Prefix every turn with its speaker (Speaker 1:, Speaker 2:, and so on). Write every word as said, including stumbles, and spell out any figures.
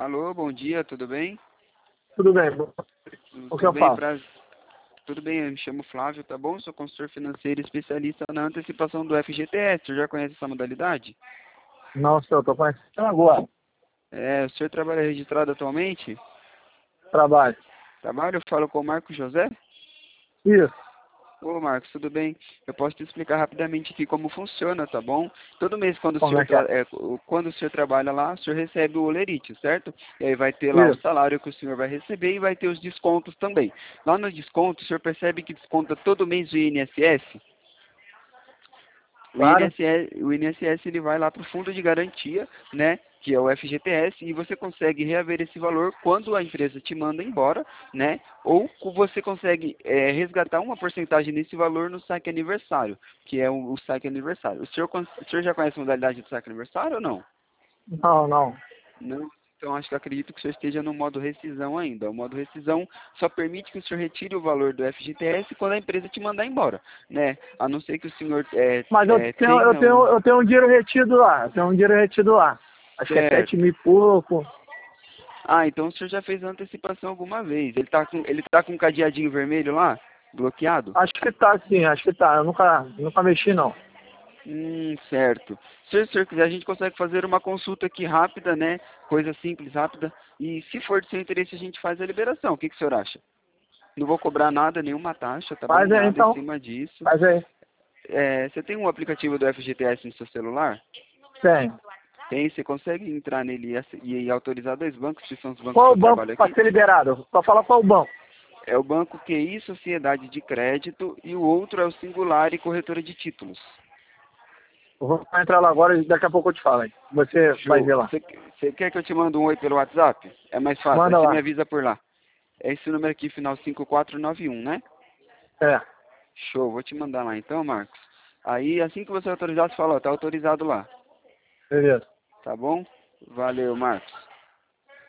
Speaker 1: Alô, bom dia, tudo bem?
Speaker 2: Tudo bem. O que
Speaker 1: Tudo
Speaker 2: eu
Speaker 1: bem,
Speaker 2: faço?
Speaker 1: pra... tudo bem, eu me chamo Flávio, tá bom? Sou consultor financeiro e especialista na antecipação do F G T S. Você já conhece essa modalidade?
Speaker 2: Não, senhor, estou conhecendo agora.
Speaker 1: É, o senhor trabalha registrado atualmente?
Speaker 2: Trabalho.
Speaker 1: Trabalho, eu falo com o Marco José.
Speaker 2: Isso.
Speaker 1: Ô, Marcos, tudo bem? Eu posso te explicar rapidamente aqui como funciona, tá bom? Todo mês, quando o
Speaker 2: Como
Speaker 1: senhor,
Speaker 2: é que é?
Speaker 1: tra- é, quando o senhor trabalha lá, o senhor recebe o olerite, certo? E aí vai ter lá o
Speaker 2: Isso.
Speaker 1: salário que o senhor vai receber e vai ter os descontos também. Lá no desconto, o senhor percebe que desconta todo mês o I N S S? O
Speaker 2: Claro.
Speaker 1: I N S S, o I N S S ele vai lá para o fundo de garantia, né, que é o F G T S, e você consegue reaver esse valor quando a empresa te manda embora, né, ou você consegue é, resgatar uma porcentagem desse valor no saque aniversário, que é o, o saque aniversário. O senhor, con- o senhor já conhece a modalidade do saque aniversário ou não?
Speaker 2: Não, não.
Speaker 1: Não? Então acho que eu acredito que o senhor esteja no modo rescisão ainda. O modo rescisão só permite que o senhor retire o valor do F G T S quando a empresa te mandar embora, né? A não ser que o senhor é,
Speaker 2: Mas eu
Speaker 1: é,
Speaker 2: tenho, eu
Speaker 1: tenha um...
Speaker 2: tenho, eu tenho um dinheiro retido lá. Eu tenho um dinheiro retido lá. Acho que é sete
Speaker 1: Certo.
Speaker 2: mil e pouco.
Speaker 1: Ah, então o senhor já fez a antecipação alguma vez. Ele tá com, ele tá com um cadeadinho vermelho lá? Bloqueado?
Speaker 2: Acho que tá, sim, acho que tá. Eu nunca, nunca mexi, não.
Speaker 1: Hum, certo. Se o senhor quiser, a gente consegue fazer uma consulta aqui rápida, né? Coisa simples, rápida. E se for de seu interesse, a gente faz a liberação. O que, que o senhor acha? Não vou cobrar nada, nenhuma taxa, tá bom?
Speaker 2: Faz aí,
Speaker 1: Nada em
Speaker 2: então.
Speaker 1: cima disso.
Speaker 2: Faz aí.
Speaker 1: É, você tem um aplicativo do F G T S no seu celular?
Speaker 2: Tem.
Speaker 1: Tem, você consegue entrar nele e, ace- e autorizar dois bancos, que são os bancos que
Speaker 2: Qual o
Speaker 1: eu
Speaker 2: banco
Speaker 1: trabalho
Speaker 2: para
Speaker 1: aqui?
Speaker 2: ser liberado? Só fala qual o banco.
Speaker 1: É o Banco Q I Sociedade de Crédito e o outro é o Singular e Corretora de Títulos.
Speaker 2: Eu vou entrar lá agora e daqui a pouco eu te falo aí. Você vai
Speaker 1: Show.
Speaker 2: ver lá.
Speaker 1: Você você quer que eu te mande um oi pelo WhatsApp? É mais fácil, aí
Speaker 2: Manda
Speaker 1: você me
Speaker 2: lá.
Speaker 1: avisa por lá. É esse número aqui, final cinco quatro nove um, né?
Speaker 2: É.
Speaker 1: Show, vou te mandar lá então, Marcos. Aí, assim que você autorizar, você fala, ó, tá autorizado lá.
Speaker 2: Beleza.
Speaker 1: Tá bom? Valeu, Marcos.